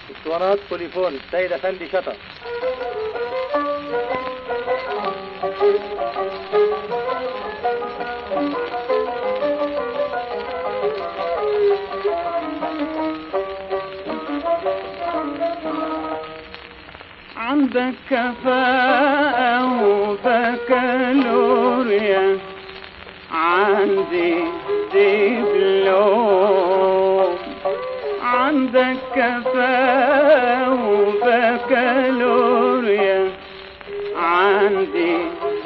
اسطوانات بوليفون السيد أفندي شطر. عندك كفاءة وبكالوريا، عندي دبلوم. عندك كفاءة وبكالوريا، عندي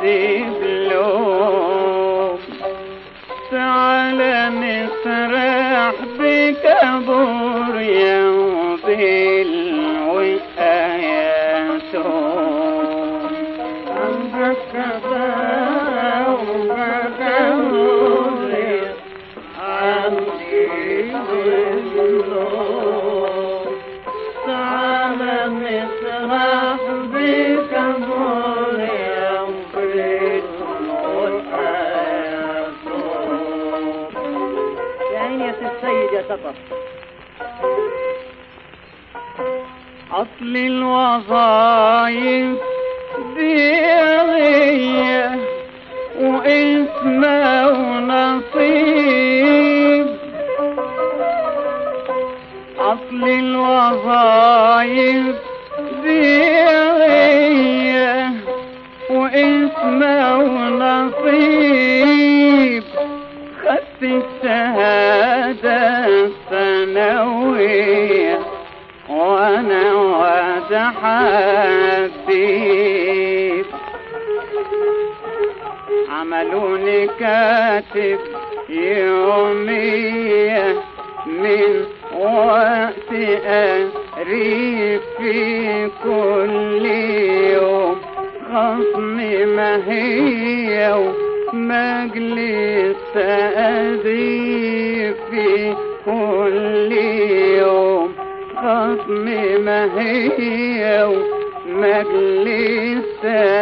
دبلوم. تعال نسرح بكابوريا وبالوقايات. عندك كفاءة وبكالوريا، عندي دبلوم. تعال نسرح بكابوريا وبالوقايات. يا عيني يا السيد يا شطر. أصل الوظايف ديرية واسمه ونصيب. أصل الوظايف ديرية واسمه ونصيب. خدت الشهادة الثانوية وانا واد حبيب. عملوني كاتب يومية من وقت قريب في كل يوم. خصمي ماهية ومجلس تأديب في كل يوم. خصمي ماهية ومجلس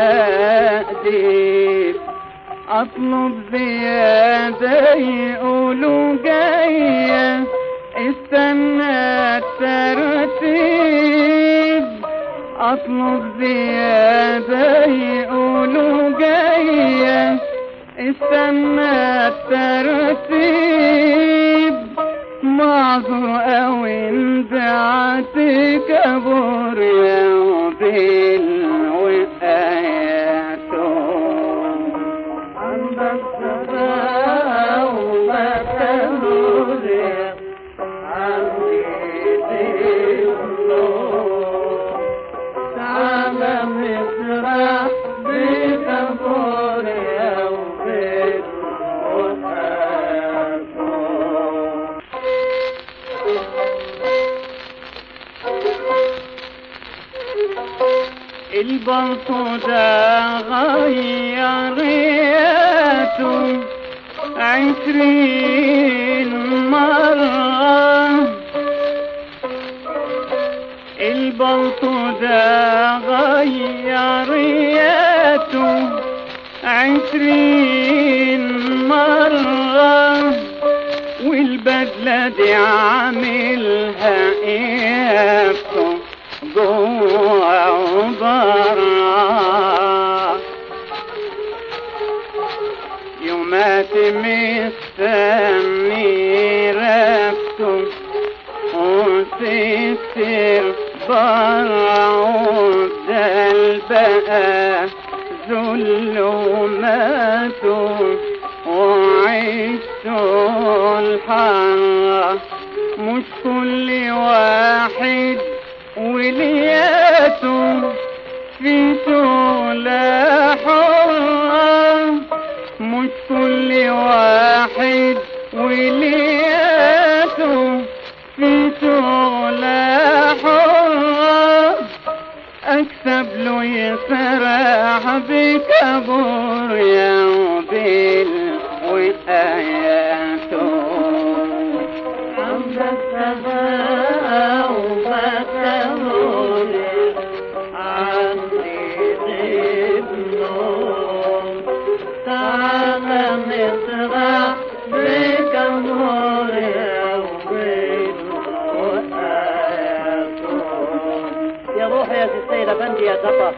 تأديب. أطلب زيادة يقولوا جاية، استنى الترتيب. أطلب زيادة يقولوا جاية، استنى الترتيب. معذور أوي اندعتك بوريا وبالوقايات. عندك كفاءة وبكالوريا، عندي دبلوم. تعال نسرح بكابوريا وبالوقايات. البلطو ده غيرته 20 مرة. البلطو ده غيرته 20 مرة. والبدلة دي عاملها إيابته جوه وبره. يومات مستني رفته وتكسر برعه. دل بقى ظلماته وعيشته الحرة. مش كل واحد ولياته في شغلة حرة. مش كل واحد ولياته في شغلة حرة. أكسب له يسرح بكابوريا وبالوقايات. عندك كفاءة وبكالوريا، عندي دبلوم. تعال نسرح بكابوريا وبالوقايات. روح يا سي السيد افندي يا زفر.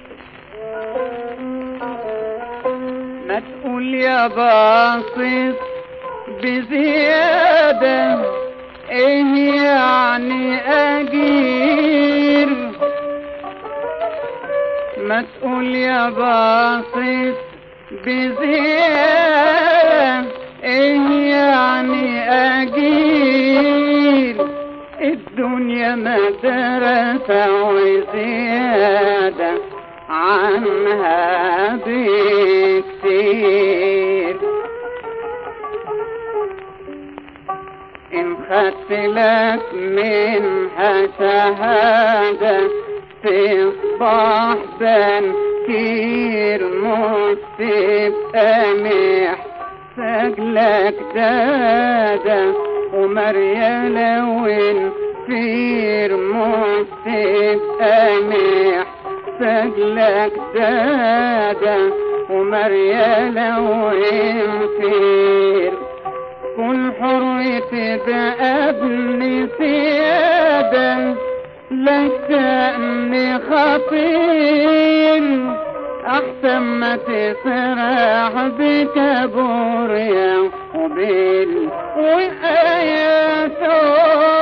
ما تقول يا باصص بزيادة ايه يعني اجير؟ ما تقول يا باصص بزيادة ايه يعني اجير؟ الدنيا مدرسة وزيادة عنها بكتير. إن خدت لك منها شهادة تصبح بنكير، مش تبقى محتاج لك دادة ومريالة ونفير، مش تبقى محتاج لك دادة ومريالة ونفير. كن حر تبقى ابن سيادة لك شأن خطير، أحسن ما تسرح بكابوريا وبالوقاية